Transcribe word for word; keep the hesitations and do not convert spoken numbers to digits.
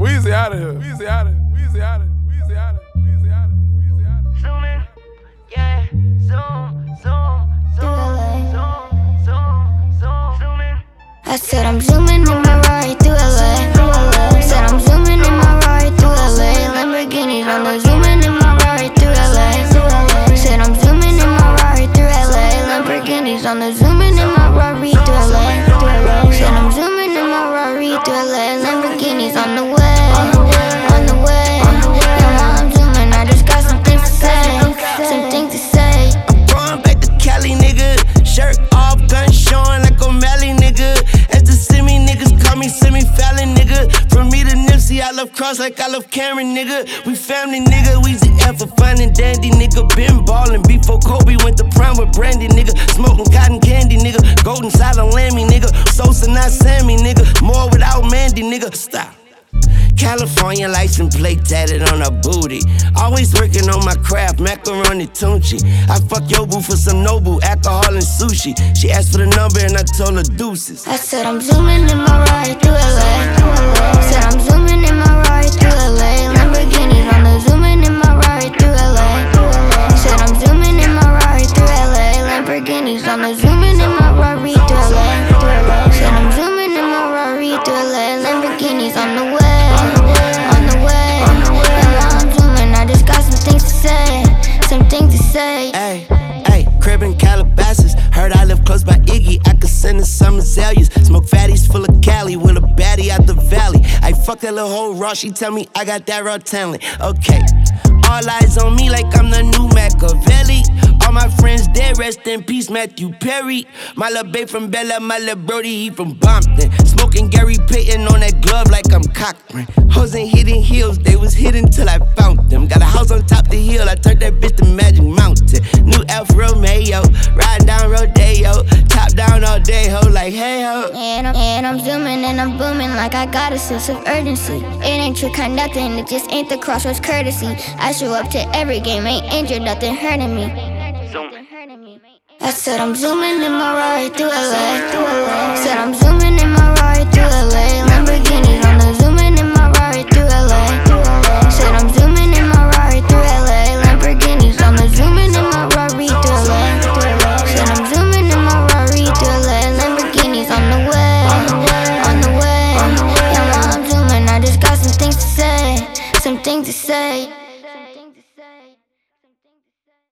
Weezy out of here. Weezy out of here. Weezy out of here. Weezy out of here. Weezy out of here. Weezy out of here. Zoom in, yeah. Zoom, zoom, zoom, zoom, zoom, zoom, zoom in. I said I'm zooming in my ride through L A. Said I'm zooming in my ride through L A. Lamborghinis on the zooming in my ride through L A. Said I'm zooming in my ride through L A. Lamborghinis on the zooming in my Rari through L A. Said I'm zooming in my Rari through L A. Lamborghinis on the way, on the way. And while I'm zooming, I just got some things to say, some things to say. I'm going back to Cali, nigga. Shirt off, gun showing like O'Malley, nigga. As the semi niggas call me semi-fallon, nigga. From me to Nipsey, I love Cross like I love Cameron, nigga. We family, nigga. Weezy F for fun and dandy, nigga. Been ballin' before Kobe went to prime with Brandy, nigga. Smoking cotton candy, nigga. Golden silent Lammy, nigga. Sosa, not Sammy, nigga. More without Mandy, nigga. Stop. California license plate tatted on her booty. Always working on my craft, macaroni tunchi. I fuck your boo for some Nobu, alcohol and sushi. She asked for the number and I told her deuces. I said I'm zooming in my ride through L A. Said I'm zooming in my ride through L A. Lamborghinis on the zooming in my ride through L A. Said I'm zooming in my ride through L A. Lamborghinis on the zooming in my Rari through L A. Said I'm zooming in my Rari through L A. Lamborghinis on the way, on the way. And while I'm zooming, I just got some things to say, some things to say. Ay, ay, crib in Calabasas. Heard I live close by Iggy, I could send her some azaleas. Smoke fatties full of Cali with a baddie out the valley. I fuck that little hoe raw, she tell me I got that raw talent. Okay, all eyes on me like I'm the new Machiavelli. All my friends dead, rest in peace, Matthew Perry. My lil' babe from Bella, my lil' Brody, he from Bompton. Smoking Gary Payton on that glove like I'm Cochran. Hoes ain't hitting heels, they was hidden till I found them. Got a house on top the hill, I turned that bitch to Magic Mountain. New Alfa Romeo, riding down Rodeo. Top down all day, ho, like hey ho. And I'm, and I'm zooming and I'm booming like I got a sense of urgency. It ain't trick or nothing, it just ain't the Crossroads courtesy. I show up to every game, ain't injured, nothing hurting me. I said I'm zooming in my ride through L A.